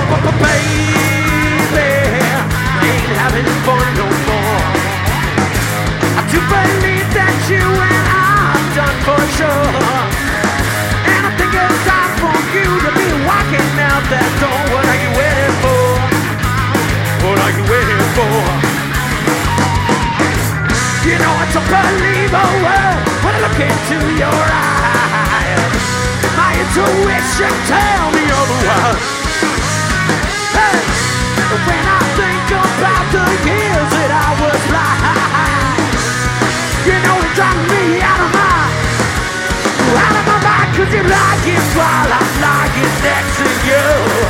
baby, I ain't having fun no more. I do believe that you and I'm done for sure. And I think it's time for you to be walking out that door. What are you waiting for? What are you waiting for? You know I don't believe a word when I look into your eyes. My intuition tell me otherwise. Hey, when I think about the years that I was blind, you know it's driving me out of my mind, 'cause you like it while I'm lying next to you.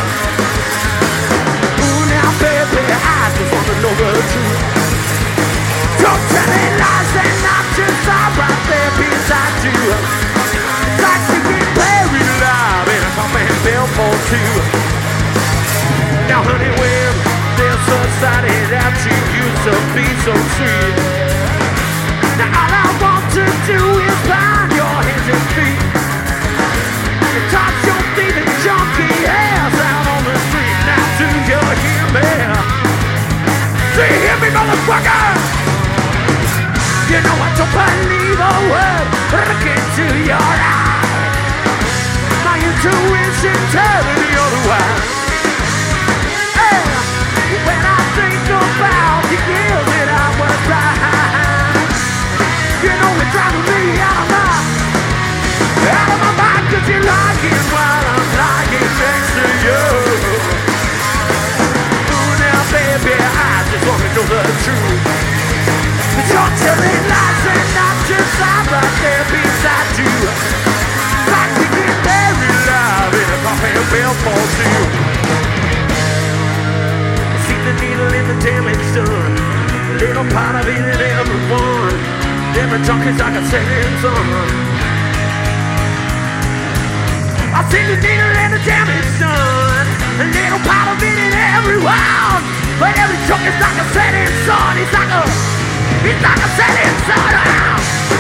Ooh, now baby, I just wanna know the truth. Don't tell me lies and not just I'm right there beside you. Like to get buried alive in a coffin built for two. Now honey, when there's society that you used to be so sweet, now all I want to do is bind your hands and feet and toss your thieving junkie ass out on the street. Now do you hear me? Do you hear me, motherfucker? You know I don't believe a word when I look into your eyes. My intuition telling me otherwise. Hey, when I think about the years that I was blind, you know it's driving me out of my mind, 'cause you like it while I'm lying next to you. Ooh, now baby, I just wanna know the truth. Don't tell me lies and not just I'm right there beside you. Like to get buried alive in a coffin built for two. See the needle in the damage done, a little part of it in everyone. Every junkie's like a setting sun. I see the needle in the damage done, a little part of it in everyone. But every junkie's like a setting sun. He's like a setting sun.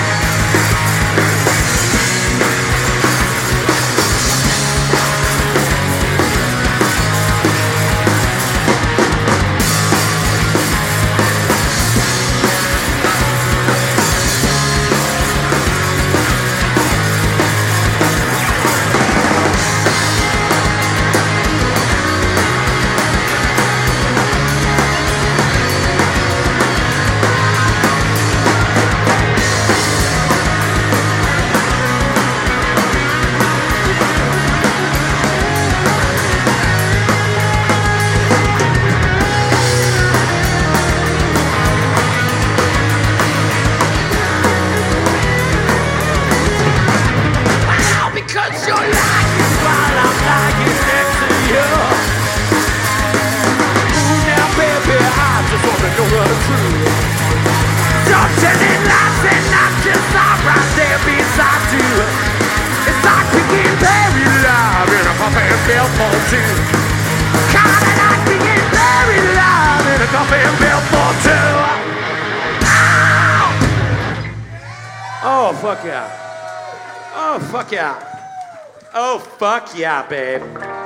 Fuck yeah. Oh, fuck yeah. Oh, fuck yeah, babe.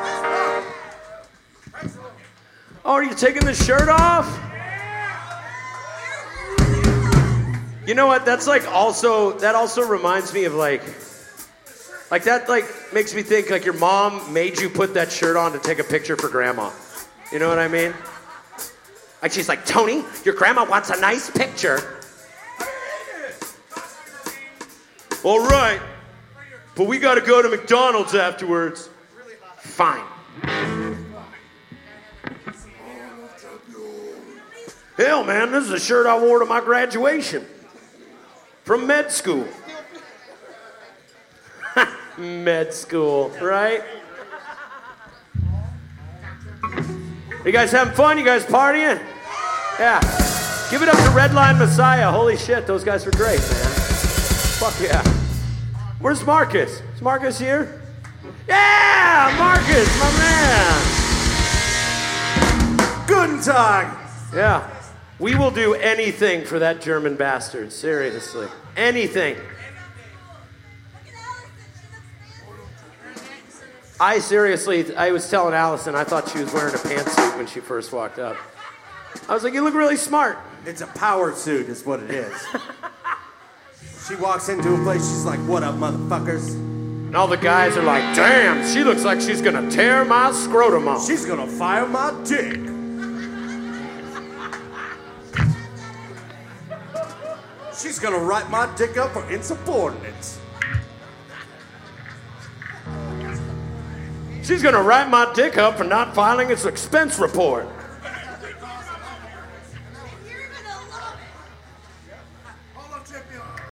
Oh, are you taking the shirt off? You know what? That's like also, that also reminds me of like that like makes me think like your mom made you put that shirt on to take a picture for grandma. You know what I mean? Like she's like, Tony, your grandma wants a nice picture. All right, but we gotta go to McDonald's afterwards. Fine. Hell, man, this is a shirt I wore to my graduation from med school. Med school, right? You guys having fun? You guys partying? Yeah. Give it up to Redline Messiah. Holy shit, those guys were great, man. Fuck yeah. Where's Marcus? Is Marcus here? Yeah, Marcus, my man. Guten Tag. Yeah. We will do anything for that German bastard. Seriously. Anything. I seriously, I was telling Allison, I thought she was wearing a pantsuit when she first walked up. I was like, you look really smart. It's a power suit is what it is. She walks into a place, she's like, what up, motherfuckers? And all the guys are like, damn, she looks like she's gonna tear my scrotum off. She's gonna fire my dick. She's gonna write my dick up for insubordinates. She's gonna write my dick up for not filing its expense report.